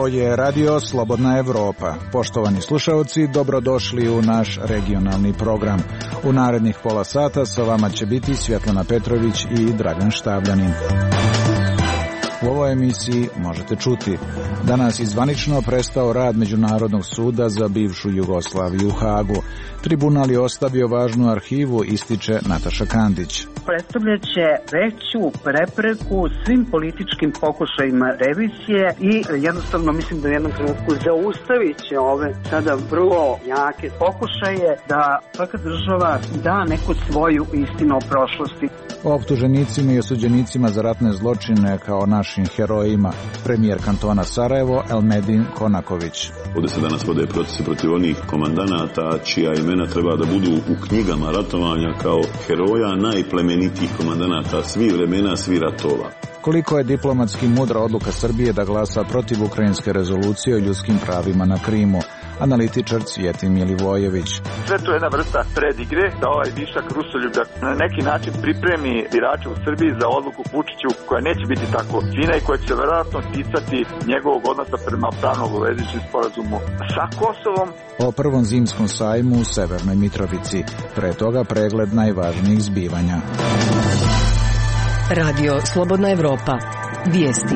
Ovo je Radio Slobodna Evropa. Poštovani slušalci, dobrodošli u naš regionalni program. U narednih pola sata sa vama će biti Svjetlana Petrović i Dragan Štavljanin. U ovoj emisiji možete čuti: danas izvanično prestao rad Međunarodnog suda za bivšu Jugoslaviju u Hagu. Tribunal je ostavio važnu arhivu, ističe Nataša Kandić. Predstavljaće veću prepreku svim političkim pokušajima revizije i jednostavno mislim da u jednom trenutku zaustavit će ove sada vrlo jake pokušaje da svaka država da neku svoju istinu o prošlosti. O optuženicima i osuđenicima za ratne zločine kao našim herojima premijer kantona Sarajevo Elmedin Konaković. Ovdje se danas vode procesi protiv onih komandanata čija imena treba da budu u knjigama ratovanja kao heroja najplemenitijih komandanata svih vremena, svih ratova. Koliko je diplomatski mudra odluka Srbije da glasa protiv ukrajinske rezolucije o ljudskim pravima na Krimu? Analitičar Cvijetin Milivojević. Sve to je jedna vrsta predigre da ovaj višak rusoljublja na neki način pripremi birače u Srbiji za odluku Vučiću koja neće biti tako fina i koja će vjerojatno ticati njegovog odnosa prema pravno obavezujućem sporazumu sa Kosovom. O prvom zimskom sajmu u Severnoj Mitrovici. Pre toga pregled najvažnijih zbivanja. Radio Slobodna Evropa. Vijesti.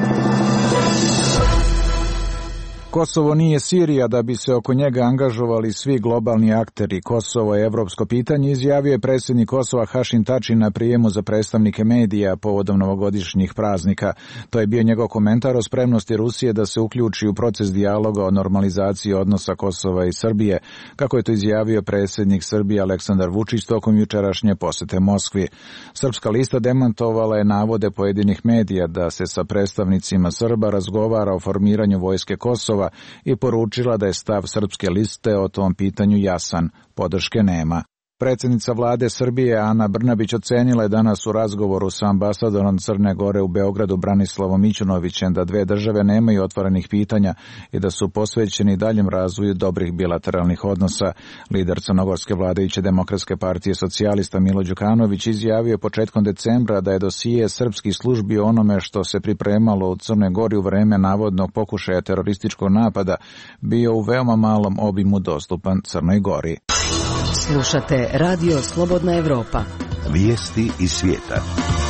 Kosovo nije Sirija da bi se oko njega angažovali svi globalni akteri. Kosovo je evropsko pitanje, izjavio je predsjednik Kosova Hašim Tači na prijemu za predstavnike medija povodom novogodišnjih praznika. To je bio njegov komentar o spremnosti Rusije da se uključi u proces dijaloga o normalizaciji odnosa Kosova i Srbije, kako je to izjavio predsjednik Srbije Aleksandar Vučić tokom jučerašnje posjete Moskvi. Srpska lista demantovala je navode pojedinih medija da se sa predstavnicima Srba razgovara o formiranju vojske Kosova i poručila da je stav srpske liste o tom pitanju jasan, podrške nema. Predsjednica vlade Srbije Ana Brnabić ocenila je danas u razgovoru sa ambasadorom Crne Gore u Beogradu Branislavom Mićunovićem da dve države nemaju otvorenih pitanja i da su posvećeni daljem razvoju dobrih bilateralnih odnosa. Lider crnogorske vladajuće demokratske partije socijalista Milo Đukanović izjavio početkom decembra da je dosije srpskih službi o onome što se pripremalo u Crnoj Gori u vreme navodnog pokušaja terorističkog napada bio u veoma malom obimu dostupan Crnoj Gori. Slušate Radio Slobodna Evropa. Vijesti iz svijeta.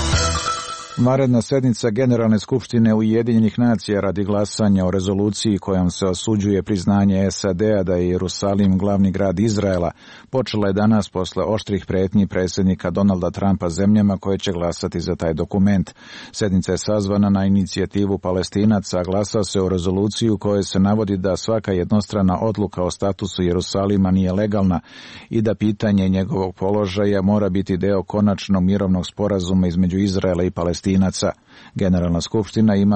Vanredna sednica Generalne skupštine Ujedinjenih nacija radi glasanja o rezoluciji kojom se osuđuje priznanje SAD-a da je Jerusalim glavni grad Izraela počela je danas posle oštrih pretnji predsjednika Donalda Trumpa zemljama koje će glasati za taj dokument. Sednica je sazvana na inicijativu Palestinaca, a glasa se o rezoluciju kojoj se navodi da svaka jednostrana odluka o statusu Jerusalima nije legalna i da pitanje njegovog položaja mora biti deo konačnog mirovnog sporazuma između Izraela i Palestinaca. Generalna skupština ima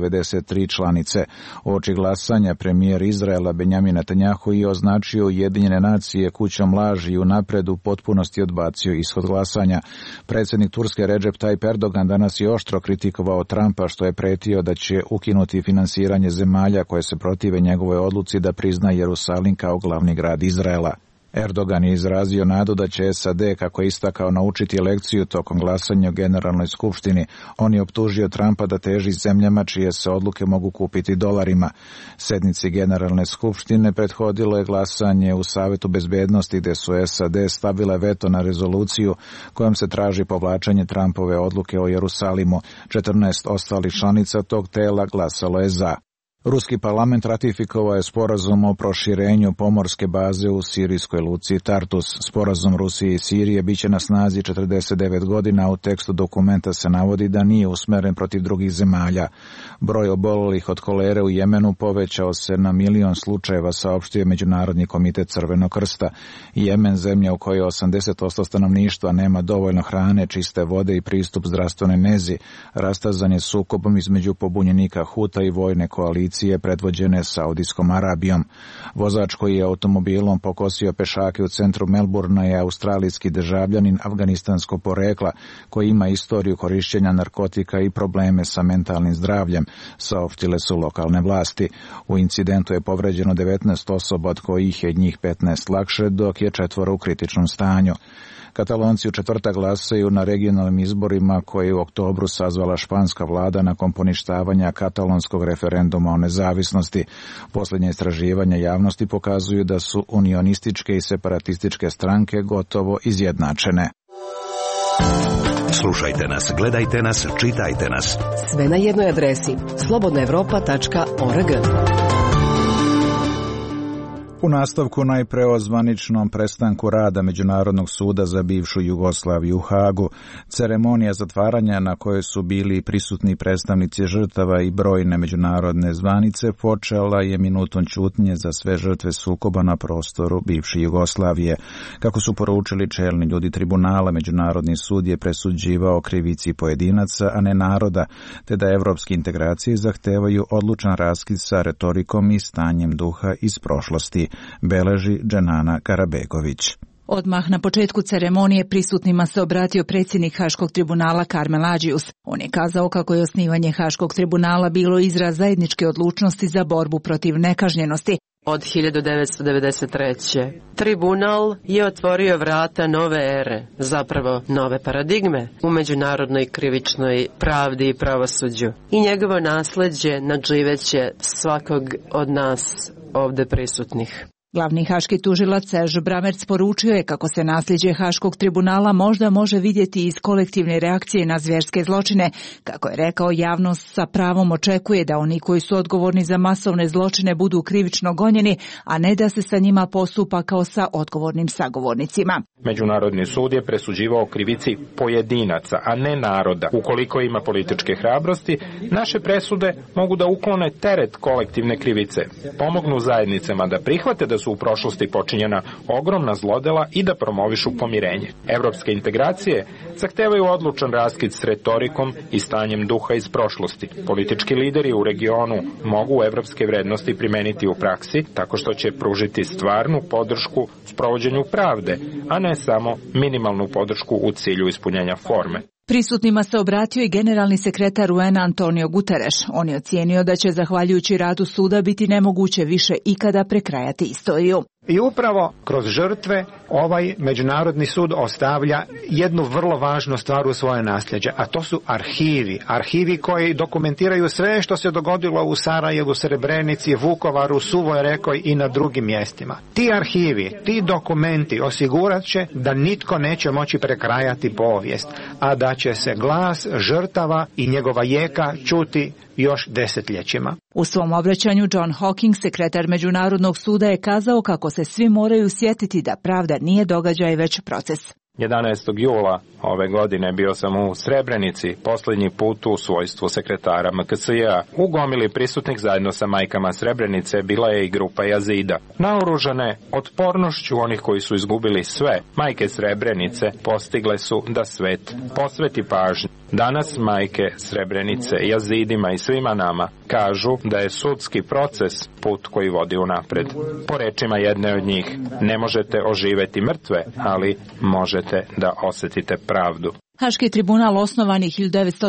193 članice. Uoči glasanja premijer Izraela Benjamin Netanjahu je označio Ujedinjene nacije kućom laži i unapred u potpunosti odbacio ishod glasanja. Predsjednik Turske Recep Tayyip Erdogan danas je oštro kritikovao Trumpa što je pretio da će ukinuti finansiranje zemalja koje se protive njegovoj odluci da prizna Jerusalim kao glavni grad Izraela. Erdogan je izrazio nadu da će SAD, kako je istakao, naučiti lekciju tokom glasanja u Generalnoj skupštini. On je optužio Trumpa da teži zemljama čije se odluke mogu kupiti dolarima. Sednici Generalne skupštine prethodilo je glasanje u Savetu bezbednosti gde su SAD stavile veto na rezoluciju kojom se traži povlačenje Trumpove odluke o Jerusalimu. 14 ostalih članica tog tela glasalo je za. Ruski parlament ratifikovao je sporazum o proširenju pomorske baze u sirijskoj luci Tartus. Sporazum Rusije i Sirije biće na snazi 49 godina, a u tekstu dokumenta se navodi da nije usmeren protiv drugih zemalja. Broj obolelih od kolere u Jemenu povećao se na 1 milion slučajeva, saopštio je Međunarodni komitet Crvenog krsta. Jemen, zemlja u kojoj 80% stanovništva nema dovoljno hrane, čiste vode i pristup zdravstvenoj nezi, rastazan je sukobom između pobunjenika Huta i vojne koalicije predvođene Saudijskom Arabijom. Vozač koji je automobilom pokosio pešake u centru Melbourna je australijski državljanin afganistanskog porekla koji ima istoriju korišćenja narkotika i probleme sa mentalnim zdravljem, saopštile su lokalne vlasti. U incidentu je povređeno 19 osoba, od kojih je njih 15 lakše, dok je 4 u kritičnom stanju. Katalonci u četvrtak glasaju na regionalnim izborima koje je u oktobru sazvala španska vlada nakon poništavanja katalonskog referenduma o o nezavisnosti. Posljednje istraživanja javnosti pokazuju da su unionističke i separatističke stranke gotovo izjednačene. Slušajte nas, gledajte nas, čitajte nas. Sve na jednoj adresi slobodnaevropa.org. U nastavku najpre o zvaničnom prestanku rada Međunarodnog suda za bivšu Jugoslaviju u Hagu. Ceremonija zatvaranja na kojoj su bili prisutni predstavnici žrtava i brojne međunarodne zvanice počela je minutom ćutnje za sve žrtve sukoba na prostoru bivše Jugoslavije. Kako su poručili čelni ljudi tribunala, Međunarodni sud je presuđivao krivici pojedinaca, a ne naroda, te da evropske integracije zahtevaju odlučan raskid sa retorikom i stanjem duha iz prošlosti, beleži Dženana Karabegović. Odmah na početku ceremonije prisutnima se obratio predsjednik Haškog tribunala Karmel Adžius. On je kazao kako je osnivanje Haškog tribunala bilo izraz zajedničke odlučnosti za borbu protiv nekažnjenosti. Od 1993. Tribunal je otvorio vrata nove ere, zapravo nove paradigme u međunarodnoj krivičnoj pravdi i pravosuđu. I njegovo nasljeđe nadživeće svakog od nas ovdje prisutnih. Glavni haški tužilac Serge Brammertz poručio je kako se nasljeđe Haškog tribunala možda može vidjeti iz kolektivne reakcije na zvjerske zločine. Kako je rekao, javnost sa pravom očekuje da oni koji su odgovorni za masovne zločine budu krivično gonjeni, a ne da se sa njima postupa kao sa odgovornim sagovornicima. Međunarodni sud je presuđivao krivici pojedinaca, a ne naroda. Ukoliko ima političke hrabrosti, naše presude mogu da uklone teret kolektivne krivice, pomognu zajednicama da prihvate da su u prošlosti počinjena ogromna zlodela i da promovišu pomirenje. Evropske integracije zahtevaju odlučan raskid s retorikom i stanjem duha iz prošlosti. Politički lideri u regionu mogu evropske vrednosti primeniti u praksi tako što će pružiti stvarnu podršku sprovođenju pravde, a ne samo minimalnu podršku u cilju ispunjenja forme. Prisutnima se obratio i generalni sekretar UN Antonio Guterres. On je ocijenio da će zahvaljujući radu suda biti nemoguće više ikada prekrajati istoriju. I upravo kroz žrtve ovaj Međunarodni sud ostavlja jednu vrlo važnu stvar u svoje nasljeđe, a to su arhivi. Arhivi koji dokumentiraju sve što se dogodilo u Sarajevu, Srebrenici, Vukovaru, Suvoj Rekoj i na drugim mjestima. Ti arhivi, ti dokumenti osigurat će da nitko neće moći prekrajati povijest, a da će se glas žrtava i njegova jeka čuti još desetljećima. U svom obraćanju John Hawking, sekretar Međunarodnog suda, je kazao kako se svi moraju sjetiti da pravda nije događaj već proces. 11. jula ove godine bio sam u Srebrenici, posljednji put u svojstvu sekretara MKSJ-a. U gomili prisutnih zajedno sa majkama Srebrenice bila je i grupa Jazida. Naoružane otpornošću onih koji su izgubili sve, majke Srebrenice postigle su da svet posveti pažnju. Danas majke Srebrenice, Jazidima i svima nama kažu da je sudski proces put koji vodi unapred. Po rečima jedne od njih, ne možete oživjeti mrtve, ali možete da osjetite pravdu. Haški tribunal osnovan je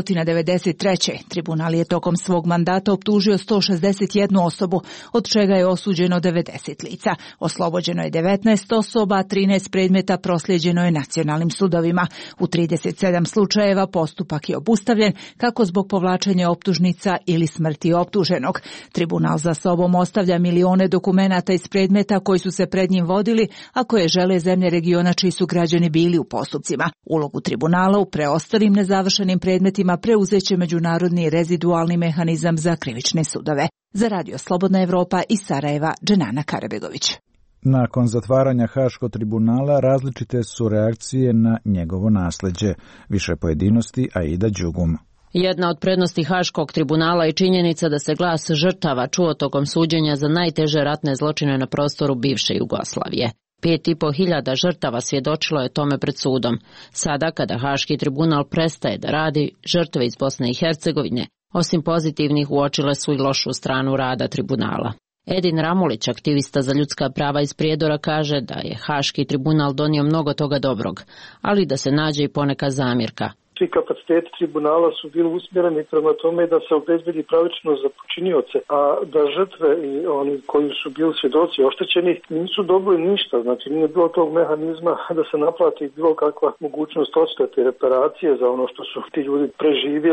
1993. Tribunal je tokom svog mandata optužio 161 osobu, od čega je osuđeno 90 lica. Oslobođeno je 19 osoba, a 13 predmeta proslijeđeno je nacionalnim sudovima. U 37 slučajeva postupak je obustavljen, kako zbog povlačenja optužnica ili smrti optuženog. Tribunal za sobom ostavlja milione dokumenata iz predmeta koji su se pred njim vodili, a koje žele zemlje regiona čiji su građani bili u postupcima. Ulogu tribunala u preostalim nezavršenim predmetima preuzeće međunarodni rezidualni mehanizam za krivične sudove. Za Radio Slobodna Evropa iz Sarajeva, Dženana Karabegović. Nakon zatvaranja Haškog tribunala različite su reakcije na njegovo nasljeđe. Više pojedinosti, Aida Đugum. Jedna od prednosti Haškog tribunala je činjenica da se glas žrtava čuo tokom suđenja za najteže ratne zločine na prostoru bivše Jugoslavije. 5.500 žrtava svjedočilo je tome pred sudom. Sada, kada Haški tribunal prestaje da radi, žrtve iz Bosne i Hercegovine, osim pozitivnih, uočile su i lošu stranu rada tribunala. Edin Ramulić, aktivista za ljudska prava iz Prijedora, kaže da je Haški tribunal donio mnogo toga dobrog, ali da se nađe i poneka zamjerka. Svi kapaciteti tribunala su bili usmjereni prema tome da se obezbedi pravičnost za počinioce, a da žrtve i oni koji su bili svjedoci oštećeni nisu dobili ništa. Znači nije bilo tog mehanizma da se naplati bilo kakva mogućnost odštete reparacije za ono što su ti ljudi preživjeli.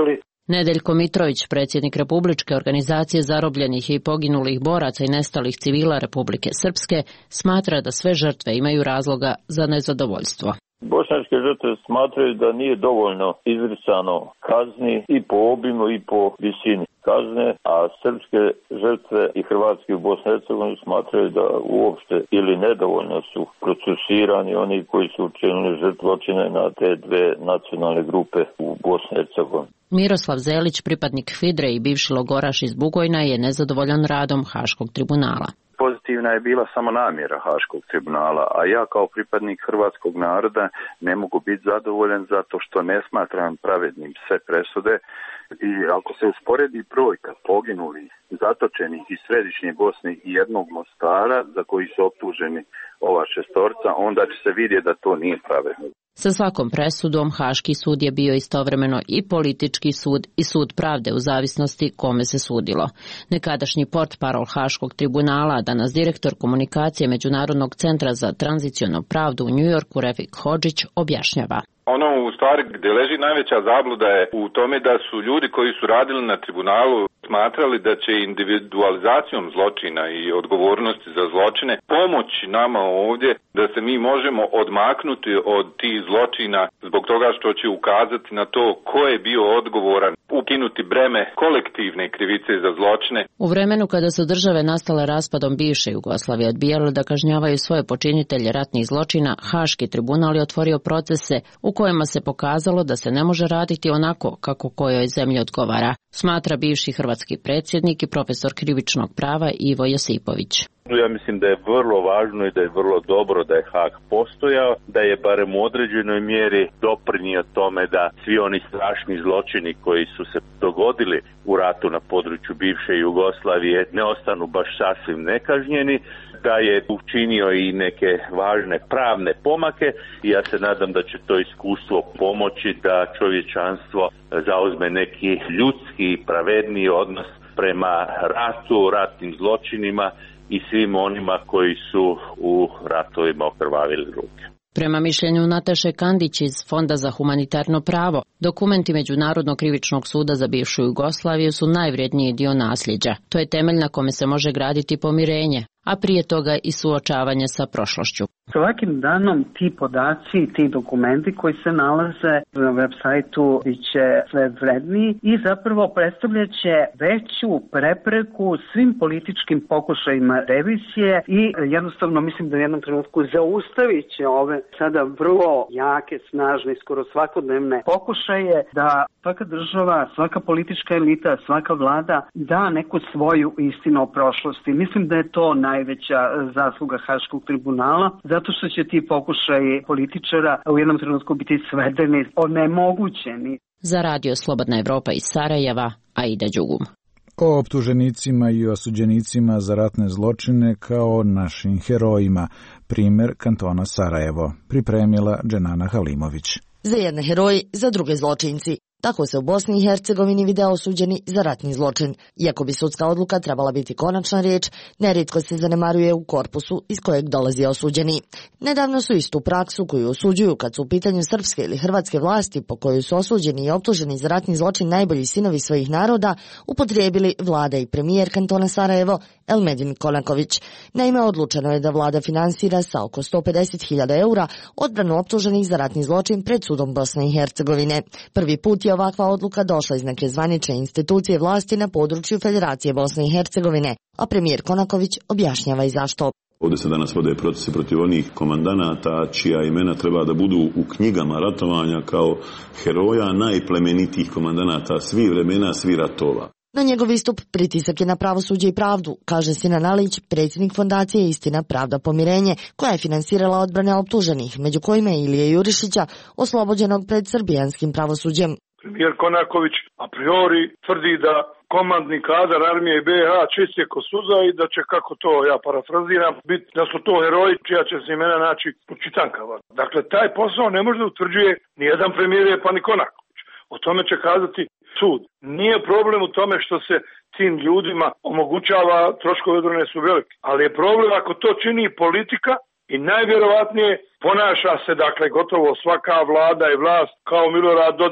Nedeljko Mitrović, predsjednik Republičke organizacije zarobljenih i poginulih boraca i nestalih civila Republike Srpske, smatra da sve žrtve imaju razloga za nezadovoljstvo. Bošnjačke žrtve smatraju da nije dovoljno izricano kazni i po obimu i po visini kazne, a srpske žrtve i hrvatski u Bosni i Hercegovini smatraju da uopšte ili nedovoljno su procesuirani oni koji su učinili zločine na te dve nacionalne grupe u Bosni i Hercegovini. Miroslav Zelić, pripadnik HVIDRE i bivši logoraš iz Bugojna, je nezadovoljan radom Haškog tribunala. Pozitivna je bila samo namjera Haškog tribunala, a ja kao pripadnik hrvatskog naroda ne mogu biti zadovoljan zato što ne smatram pravednim sve presude i ako se usporedi brojka poginulih, zatočenih iz središnje Bosne i jednog Mostara za koji su optuženi ova šestorca, onda će se vidjeti da to nije pravedno. Sa svakom presudom Haški sud je bio istovremeno i politički sud i sud pravde u zavisnosti kome se sudilo. Nekadašnji portparol Haškog tribunala, danas direktor komunikacije Međunarodnog centra za tranziciono pravdu u Njujorku, Refik Hodžić, objašnjava. Ono u stvari gdje leži najveća zabluda je u tome da su ljudi koji su radili na tribunalu smatrali da će individualizacijom zločina i odgovornosti za zločine pomoći nama ovdje da se mi možemo odmaknuti od tih zločina zbog toga što će ukazati na to ko je bio odgovoran, ukinuti breme kolektivne krivice za zločine. U vremenu kada su države nastale raspadom bivše Jugoslavije odbijale da kažnjavaju svoje počinitelje ratnih zločina, Haški tribunal je otvorio procese u kojima se pokazalo da se ne može raditi onako kako kojoj zemlji odgovara, smatra bivši hrvatski predsjednik i profesor krivičnog prava Ivo Josipović. Ja mislim da je vrlo važno i da je vrlo dobro da je Haag postojao, da je barem u određenoj mjeri doprinio tome da svi oni strašni zločini koji su se dogodili u ratu na području bivše Jugoslavije ne ostanu baš sasvim nekažnjeni, da je učinio i neke važne pravne pomake i ja se nadam da će to iskustvo pomoći da čovječanstvo zauzme neki ljudski i pravedniji odnos prema ratu, ratnim zločinima i svim onima koji su u ratovima okrvavili ruke. Prema mišljenju Nataše Kandić iz Fonda za humanitarno pravo, dokumenti Međunarodnog krivičnog suda za bivšu Jugoslaviju su najvrijedniji dio nasljeđa. To je temelj na kome se može graditi pomirenje, a prije toga i suočavanje sa prošlošću. Svakim danom ti podaci, ti dokumenti koji se nalaze na web sajtu biće sve vredniji i zapravo predstavljaće veću prepreku svim političkim pokušajima revizije i jednostavno mislim da u jednom trenutku zaustavit će ove sada vrlo jake, snažne, skoro svakodnevne pokušaje da svaka država, svaka politička elita, svaka vlada da neku svoju istinu o prošlosti. Mislim da je to najveća zasluga Haškog tribunala, zato što će ti pokušaji političara u jednom trenutku biti svedeni, onemogućeni. Za Radio Slobodna Evropa iz Sarajeva, Aida Đugum. O optuženicima i osuđenicima za ratne zločine kao našim herojima, primjer kantona Sarajevo, pripremila Dženana Halimović. Za jedne heroji, za druge zločinci. Tako se u Bosni i Hercegovini vide osuđeni za ratni zločin. Iako bi sudska odluka trebala biti konačna riječ, nerijetko se zanemaruje u korpusu iz kojeg dolazi osuđeni. Nedavno su istu praksu koju osuđuju kad su u pitanju srpske ili hrvatske vlasti po koju su osuđeni i optuženi za ratni zločin najbolji sinovi svojih naroda, upotrijebili vlada i premijer kantona Sarajevo Elmedin Konaković. Naime, odlučeno je da vlada finansira sa oko 150.000 eura odbranu optuženih za ratni zločin pred sudom Bosne i Hercegovine. Prvi put je ovakva odluka došla iz neke zvanične institucije vlasti na području Federacije Bosne i Hercegovine, a premijer Konaković objašnjava i zašto. Ovdje se danas vode procesi protiv onih komandanata čija imena treba da budu u knjigama ratovanja kao heroja najplemenitijih komandanata svih vremena, svih ratova. Na njegov istup pritisak je na pravosuđe i pravdu, kaže Sinan Alić, predsjednik fondacije Istina, pravda, pomirenje, koja je finansirala odbrane optuženih, među kojima je Ilije Jurišića, oslobođenog pred srbijanskim pravosuđem. Premijer Konaković a priori tvrdi da komandni kadar armije BiH čist je ko suza i da će, kako to ja parafraziram, biti da su to heroji čija će se imena naći u čitankama. Dakle, taj posao ne može da utvrđuje ni jedan premijer pa ni Konaković. O tome će kazati sud. Nije problem u tome što se tim ljudima omogućava, troškovi odbrane su veliki, ali je problem ako to čini politika i najvjerovatnije ponaša se, dakle, gotovo svaka vlada i vlast kao Milorad Dodik.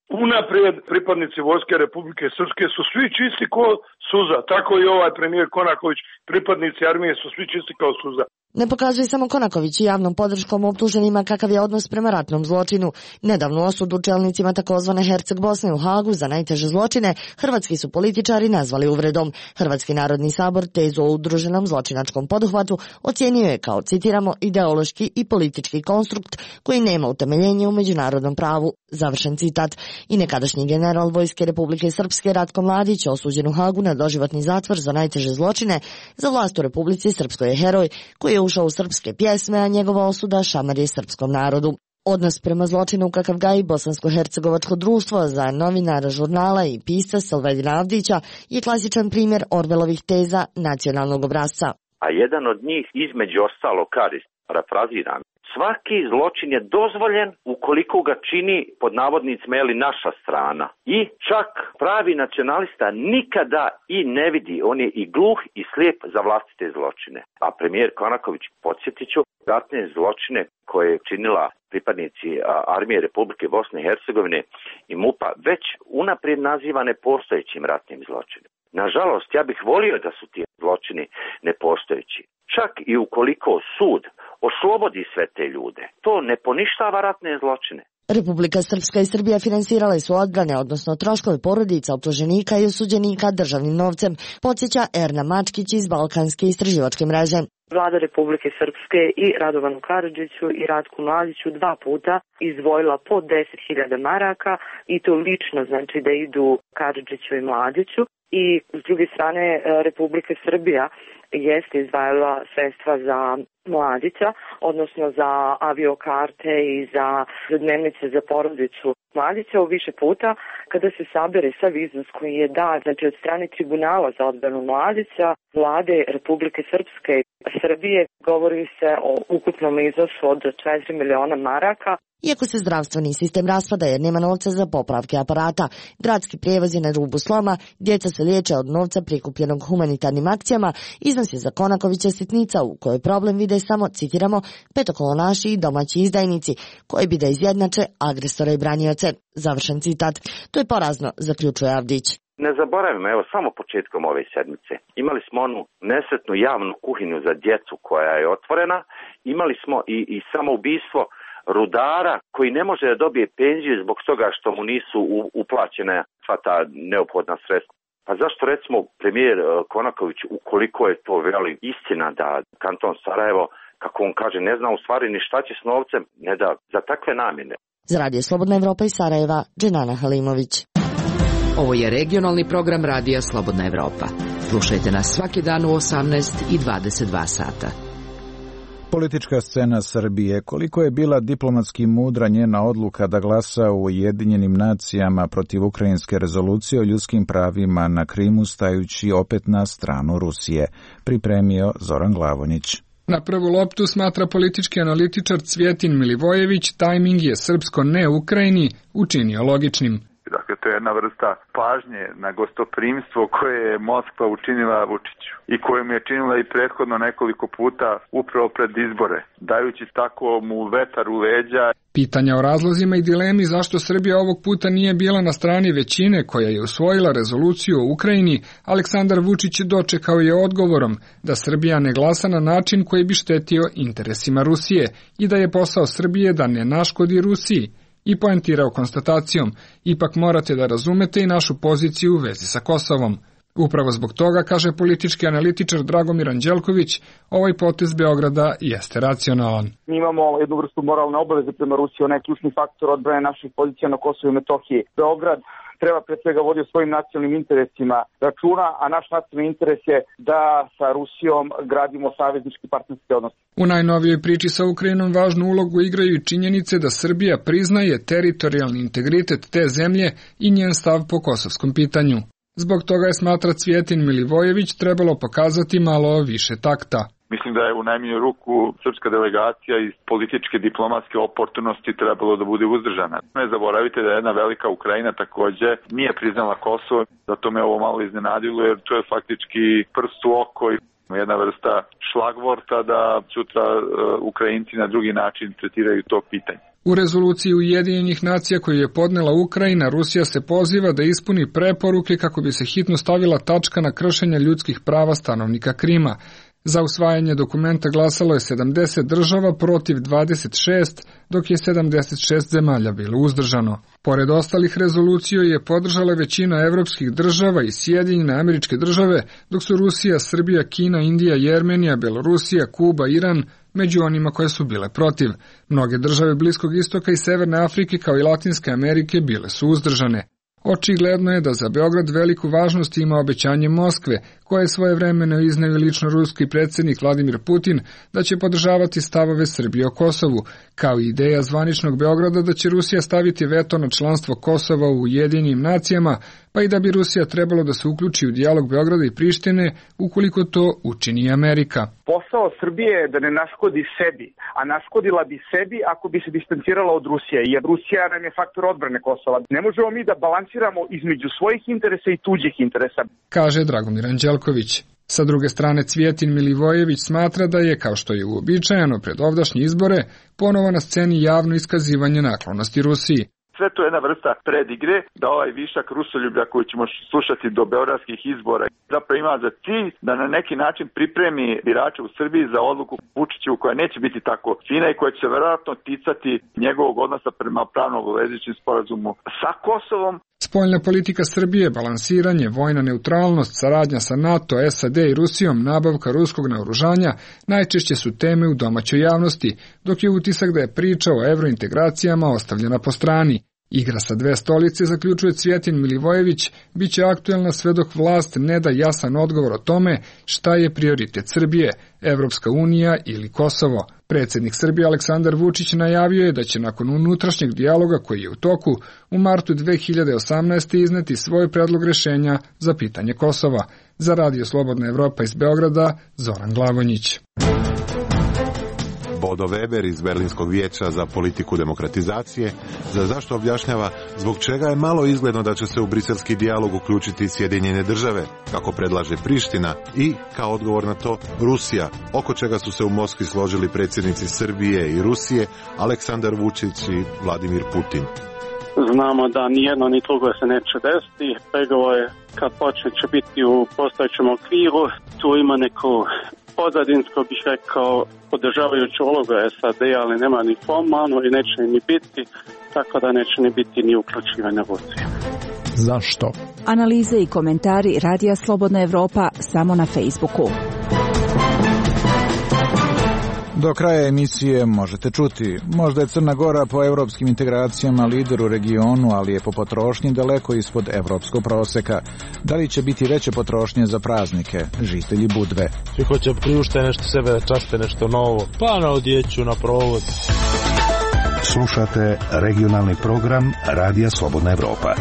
unaprijed pripadnici Vojske Republike Srpske su svi čisti ko suza. Tako i ovaj premijer Konaković, pripadnici armije su svi čisti kao suza. Ne pokazuje samo Konaković i javnom podrškom optuženima kakav je odnos prema ratnom zločinu. Nedavnu osudu čelnicima takozvane Herceg Bosne u Hagu za najteže zločine hrvatski su političari nazvali uvredom. Hrvatski narodni sabor tezu o udruženom zločinačkom poduhvatu ocijenio je kao, citiramo, ideološki i politički konstrukt koji nema utemeljenje u međunarodnom pravu. Završen citat. I nekadašnji general Vojske Republike Srpske Ratko Mladić, osuđen u Hagu na doživotni zatvor za najteže zločine, za vlast u Republici Srpskoj je heroj koji je ušao u srpske pjesme, a njegova osuda šamar je srpskom narodu. Odnos prema zločinu kakav gaji Bosansko-hercegovačko društvo za novinara žurnala i pisca Selvedina Avdića je klasičan primjer Orvelovih teza nacionalnog obrazca. A jedan od njih između ostalo kaže, parafraziram, svaki zločin je dozvoljen ukoliko ga čini pod navodnicima naša strana. I čak pravi nacionalista nikada i ne vidi, on je i gluh i slijep za vlastite zločine. A premijer Konaković, podsjetit ću, ratne zločine koje je činila pripadnici armije Republike Bosne i Hercegovine i MUP-a već unaprijed naziva nepostojećim ratnim zločinima. Nažalost, ja bih volio da su ti zločini nepostojeći. Čak i ukoliko sud oslobodi sve te ljude, to ne poništava ratne zločine. Republika Srpska i Srbija finansirale su odbrane, odnosno troškove porodica optuženika i osuđenika državnim novcem, podsjeća Erna Mačkić iz Balkanske istraživačke mreže. Vlada Republike Srpske i Radovanu Karadžiću i Ratku Mladiću 2 puta izdvojila po 10.000 maraka i to lično, znači da idu Karadžiću i Mladiću. I s druge strane Republika Srbija jeste izdvajala sredstva za Mladića, odnosno za aviokarte i za dnevnice za porodicu Mladića u više puta. Kada se sabere sav iznos koji je dat, znači od strane Tribunala za odbranu Mladića, Vlade Republike Srpske i Srbije, govori se o ukupnom iznosu od 4 miliona maraka. Iako se zdravstveni sistem raspada jer nema novca za popravke aparata, gradski prijevoz je na rubu sloma, djeca se liječe od novca prikupljenog humanitarnim akcijama, iznos je za Konakovića sitnica u kojoj problem vide samo, citiramo, petokolonaši i domaći izdajnici, koji bi da izjednače agresora i branioce. Završen citat. To je porazno, zaključuje Avdić. Ne zaboravimo, evo, samo početkom ove sedmice. Imali smo onu nesretnu javnu kuhinju za djecu koja je otvorena, imali smo i samoubistvo rudara koji ne može da dobije penziju zbog toga što mu nisu uplaćene sva ta neophodna sredstva. Pa zašto recimo premijer Konaković, ukoliko je to veli istina da kanton Sarajevo, kako on kaže, ne zna u stvari ni šta će s novcem, ne da za takve namjene. Za Radio Slobodna Evropa iz Sarajeva, Dženana Halimović. Ovo je regionalni program Radija Slobodna Evropa. Slušajte nas svaki dan u 18 i 22 sata. Politička scena Srbije, koliko je bila diplomatski mudra njena odluka da glasa u Ujedinjenim nacijama protiv ukrajinske rezolucije o ljudskim pravima na Krimu, stajući opet na stranu Rusije, pripremio Zoran Glavonjić. Na prvu loptu, smatra politički analitičar Cvjetin Milivojević, tajming je srpsko ne Ukrajini učinio logičnim. Dakle, to je jedna vrsta pažnje na gostoprimstvo koje je Moskva učinila Vučiću i koje mu je činila i prethodno nekoliko puta upravo pred izbore, dajući tako mu vetar u leđa. Pitanja o razlozima i dilemi zašto Srbija ovog puta nije bila na strani većine koja je usvojila rezoluciju o Ukrajini, Aleksandar Vučić dočekao je odgovorom da Srbija ne glasa na način koji bi štetio interesima Rusije i da je posao Srbije da ne naškodi Rusiji. I poentirao konstatacijom, ipak morate da razumete i našu poziciju u vezi sa Kosovom. Upravo zbog toga, kaže politički analitičar Dragomir Anđelković, ovaj potez Beograda jeste racionalan. Mi imamo jednu vrstu moralne obaveze prema Rusiji, onaj ključni faktor odbrane naših pozicija na Kosovu i Metohiji. Beograd treba pre svega vodi o svojim nacionalnim interesima računa, a naš nacionalni interes je da sa Rusijom gradimo saveznički partnerski odnos. U najnovijoj priči sa Ukrajinom važnu ulogu igraju i činjenice da Srbija priznaje teritorijalni integritet te zemlje i njen stav po kosovskom pitanju. Zbog toga je, smatra Cvjetin Milivojević, trebalo pokazati malo više takta. Mislim da je u najmanju ruku srpska delegacija iz političke diplomatske oportunosti trebalo da bude uzdržana. Ne zaboravite da je jedna velika Ukrajina takođe nije priznala Kosovo, zato me ovo malo iznenadilo jer to je faktički prst u oko. jedna vrsta šlagvorta da sutra Ukrajinci na drugi način tretiraju to pitanje. U rezoluciji Ujedinjenih nacija koju je podnela Ukrajina, Rusija se poziva da ispuni preporuke kako bi se hitno stavila tačka na kršenje ljudskih prava stanovnika Krima. Za usvajanje dokumenta glasalo je 70 država protiv 26, dok je 76 zemalja bilo uzdržano. Pored ostalih rezoluciju je podržala većina evropskih država i Sjedinjene Američke Države, dok su Rusija, Srbija, Kina, Indija, Jermenija, Belorusija, Kuba, Iran među onima koje su bile protiv. Mnoge države Bliskog istoka i Severne Afrike kao i Latinske Amerike bile su uzdržane. Očigledno je da za Beograd veliku važnost ima obećanje Moskve, koje je svojevremeno izneo lično ruski predsjednik Vladimir Putin da će podržavati stavove Srbije o Kosovu, kao i ideja zvaničnog Beograda da će Rusija staviti veto na članstvo Kosova u Ujedinjenim nacijama, pa i da bi Rusija trebalo da se uključi u dijalog Beograda i Prištine ukoliko to učini Amerika. Posao Srbije je da ne naškodi sebi, a naškodila bi sebi ako bi se distancirala od Rusije, jer Rusija nam je faktor odbrane Kosova. Ne možemo mi da balansiramo između svojih interesa i tuđih interesa, kaže Dragomir Anđelković. Sa druge strane, Cvjetin Milivojević smatra da je, kao što je uobičajeno pred ovdašnje izbore, ponovo na sceni javno iskazivanje naklonosti Rusiji. Sve to je jedna vrsta predigre da ovaj višak rusoljublja koji ćemo slušati do beogradskih izbora zapravo ima za cilj da na neki način pripremi birače u Srbiji za odluku Vučiću koja neće biti tako fina i koja će se verovatno ticati njegovog odnosa prema pravno obavezujućem sporazumu sa Kosovom. Spoljna politika Srbije, balansiranje, vojna neutralnost, saradnja sa NATO, SAD i Rusijom, nabavka ruskog naoružanja najčešće su teme u domaćoj javnosti, dok je utisak da je priča o evrointegracijama ostavljena po strani. Igra sa dve stolice, zaključuje Cvjetin Milivojević, bit će aktuelna sve dok vlast ne da jasan odgovor o tome šta je prioritet Srbije, Evropska unija ili Kosovo. Predsjednik Srbije Aleksandar Vučić najavio je da će nakon unutrašnjeg dijaloga koji je u toku u martu 2018. izneti svoj predlog rješenja za pitanje Kosova. Za Radio Slobodna Evropa iz Beograda, Zoran Glavonjić. Bodo Weber iz Berlinskog vijeća za politiku demokratizacije za zašto objašnjava zbog čega je malo izgledno da će se u briselski dijalog uključiti Sjedinjene države, kako predlaže Priština, i kao odgovor na to Rusija, oko čega su se u Moskvi složili predsjednici Srbije i Rusije, Aleksandar Vučić i Vladimir Putin. Znamo da ni jedno ni drugo se neće desiti. Pregovore kad počne će biti u postojećem okviru. Tu ima neku pozadinsko, bih rekao, podržavajuću ulogu SAD, ali nema ni formalno i neće ni biti, tako da neće ni biti ni uključivanja Rusije. Zašto? Analize i komentari Radija Slobodna Evropa samo na Facebooku. Do kraja emisije možete čuti. Možda je Crna Gora po evropskim integracijama lider u regionu, ali je po potrošnji daleko ispod evropskog proseka. Da li će biti veće potrošnje za praznike? Žitelji Budve. Svi hoće priušte nešto sebe, da časte nešto novo, pa na odjeću, na provod. Slušate regionalni program Radija Slobodna Evropa.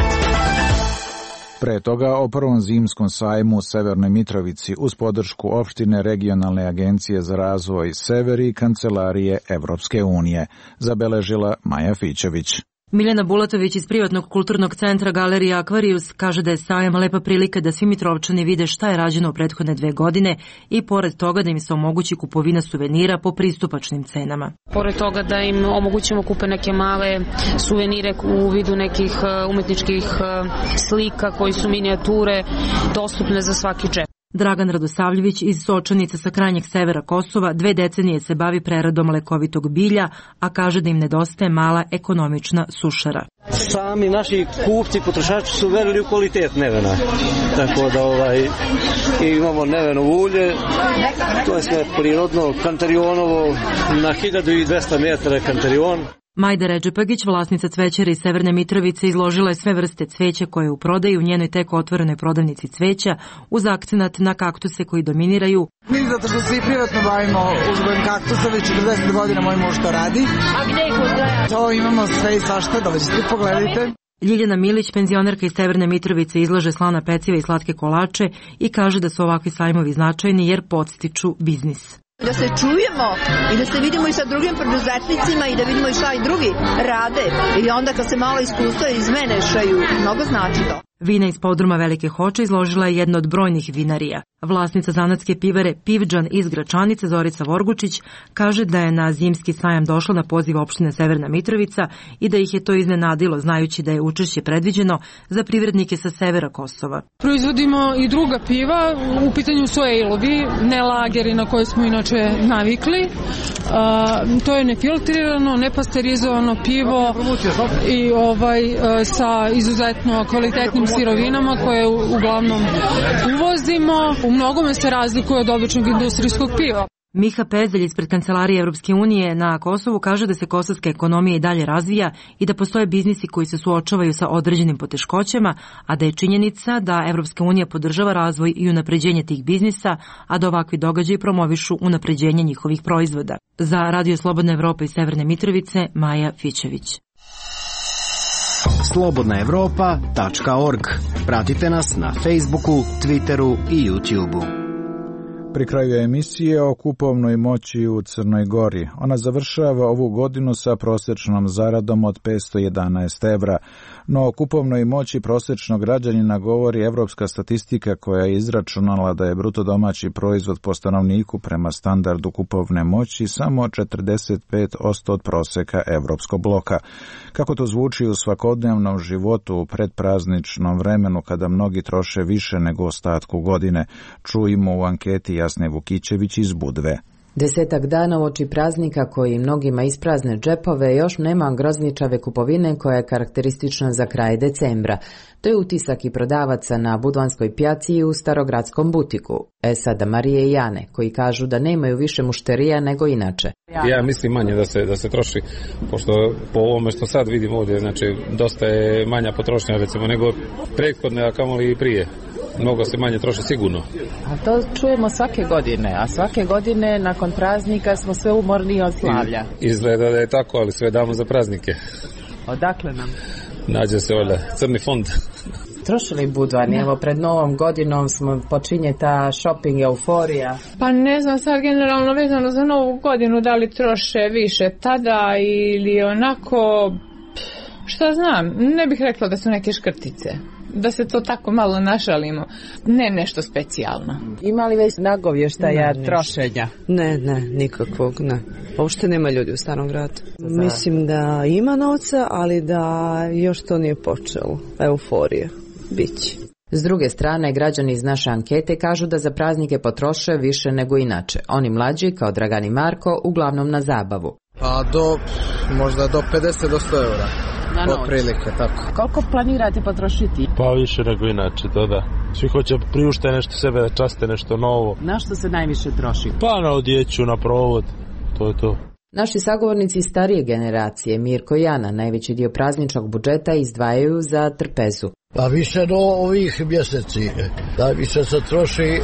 Pre toga o prvom zimskom sajmu u Severnoj Mitrovici uz podršku opštine Regionalne agencije za razvoj Sever i Kancelarije Evropske unije, zabeležila Maja Fićević. Miljana Bulatović iz privatnog kulturnog centra Galerija Akvarijus kaže da je sajam lepa prilika da svi Mitrovčani vide šta je rađeno u prethodne 2 godine i pored toga da im se omogući kupovina suvenira po pristupačnim cenama. Pored toga da im omogućimo kupe neke male suvenire u vidu nekih umetničkih slika koji su minijature dostupne za svaki džep. Dragan Radosavljević iz Sočanica sa krajnjeg severa Kosova 2 decenije se bavi preradom lekovitog bilja, a kaže da im nedostaje mala ekonomična sušara. Sami naši kupci, potrošači su verili u kvalitet nevena. Tako da imamo neveno ulje, to je sve prirodno, kantarionovo, na 1200 metara kantarion. Majda Redžepagić, vlasnica cvećara iz Severne Mitrovice, izložila je sve vrste cveća koje u prodaju u njenoj tek otvorenoj prodavnici cveća uz akcenat na kaktuse koji dominiraju. Mi zato što svi privatno bavimo uzgojem kaktusa, već 40 godina moj muž to radi. A gde ih uzgaja? To imamo sve i svašta, dođite, pogledajte. Ljiljana Milić, penzionerka iz Severne Mitrovice, izlaže slana peciva i slatke kolače i kaže da su ovakvi sajmovi značajni jer podstiču biznis. Da se čujemo i da se vidimo i sa drugim preduzetnicima i da vidimo i šta i drugi rade. I onda kad se malo iskustva izmenešaju, mnogo znači to. Vina iz podruma Velike Hoče izložila je jedna od brojnih vinarija. Vlasnica zanatske pivare Pivdžan iz Gračanice, Zorica Vorgučić, kaže da je na zimski sajam došla na poziv opštine Severna Mitrovica i da ih je to iznenadilo, znajući da je učešće predviđeno za privrednike sa severa Kosova. Proizvodimo i druga piva, u pitanju su ejlovi, ne lageri na koje smo inače navikli. To je nefiltrirano, nepasterizovano pivo i sa izuzetno kvalitetnim sirovinama koje uglavnom uvozimo. U mnogome se razlikuje od običnog industrijskog piva. Miha Pezelj ispred Kancelarije Evropske unije na Kosovu kaže da se kosovska ekonomija i dalje razvija i da postoje biznisi koji se suočavaju sa određenim poteškoćama, a da je činjenica da Evropska unija podržava razvoj i unapređenje tih biznisa, a da ovakvi događaji promovišu unapređenje njihovih proizvoda. Za Radio Slobodna Evropa iz Severne Mitrovice, Maja Fićević. slobodnaevropa.org. Pratite nas na Facebooku, Twitteru i YouTubeu. Pri kraju emisije o kupovnoj moći u Crnoj Gori. Ona završava ovu godinu sa prosječnom zaradom od 511 evra, no o kupovnoj moći prosječnog građanina govori evropska statistika koja je izračunala da je bruto domaći proizvod po stanovniku prema standardu kupovne moći samo 45% od proseka evropskog bloka. Kako to zvuči u svakodnevnom životu u predprazničnom vremenu kada mnogi troše više nego ostatku godine, čujemo u anketi Jasne Vukićević iz Budve. 10 dana uoči praznika koji mnogima isprazne džepove još nema grozničave kupovine koja je karakteristična za kraj decembra. To je utisak i prodavaca na Budvanskoj pjaci i u starogradskom butiku. Sada Marije i Jane, koji kažu da nemaju više mušterija nego inače. Ja mislim manje da se troši, pošto po ovome što sad vidimo ovdje, znači dosta je manja potrošnja recimo nego prethodne, a kamoli i prije. Mnogo se manje troši sigurno. A to čujemo svake godine, a svake godine nakon praznika smo sve umorni od slavlja. Izgleda da je tako, ali sve damo za praznike. Odakle nam? Nađe se ovdje crni fond. Trošili Budvani, evo pred novom godinom počinje ta shopping euforija. Pa ne znam sad generalno vezano za novu godinu da li troše više tada ili onako, šta znam, ne bih rekla da su neke škrtice. Da se to tako malo našalimo, ne nešto specijalno. Ima li već nagovještaja trošenja? Ne, nikakvog, ne. Uopšte nema ljudi u Starom gradu. Mislim da ima novca, ali da još to nije počelo. Euforija. Biće. S druge strane, građani iz naše ankete kažu da za praznike potroše više nego inače. Oni mlađi, kao Dragan i Marko, uglavnom na zabavu. Pa možda do 50 do 100 eura. Otprilike, tako. Koliko planirate potrošiti? Pa više nego inače, to da. Svi hoće priušte nešto sebe, da časte nešto novo. Na što se najviše troši? Pa na odjeću, na provod, to je to. Naši sagovornici starije generacije, Mirko i Ana, najveći dio prazničnog budžeta izdvajaju za trpezu. Pa više do ovih mjeseci, najviše se troši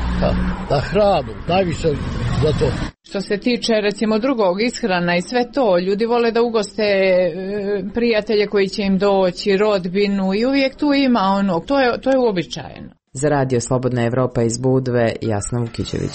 na hranu, najviše za to. Što se tiče recimo drugog ishrana i sve to, ljudi vole da ugoste prijatelje koji će im doći, rodbinu i uvijek tu ima ono, to je uobičajeno. Za Radio Slobodna Evropa iz Budve, Jasna Vukićević.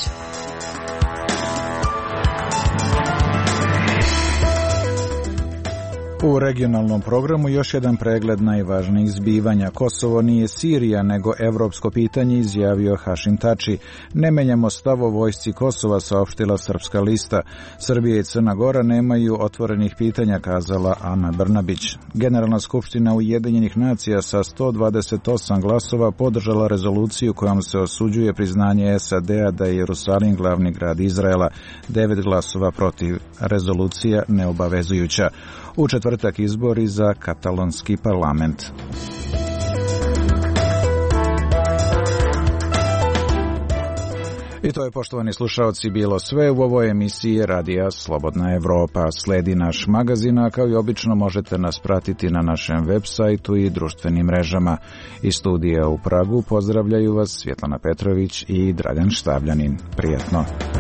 U regionalnom programu još jedan pregled najvažnijih zbivanja. Kosovo nije Sirija, nego evropsko pitanje, izjavio Hašim Tači. Ne menjamo stav o vojsci Kosova, saopštila Srpska lista. Srbija i Crna Gora nemaju otvorenih pitanja, kazala Ana Brnabić. Generalna skupština Ujedinjenih nacija sa 128 glasova podržala rezoluciju kojom se osuđuje priznanje SAD-a da je Jerusalim glavni grad Izraela. 9 glasova protiv. Rezolucija neobavezujuća. U četvrtak izbori za katalonski parlament. I to je, poštovani slušaoci, bilo sve u ovoj emisiji Radija Slobodna Evropa. Sledi naš magazin, a kao i obično možete nas pratiti na našem web sajtu i društvenim mrežama. Iz studija u Pragu pozdravljaju vas Svjetlana Petrović i Dragan Štavljanin. Prijetno.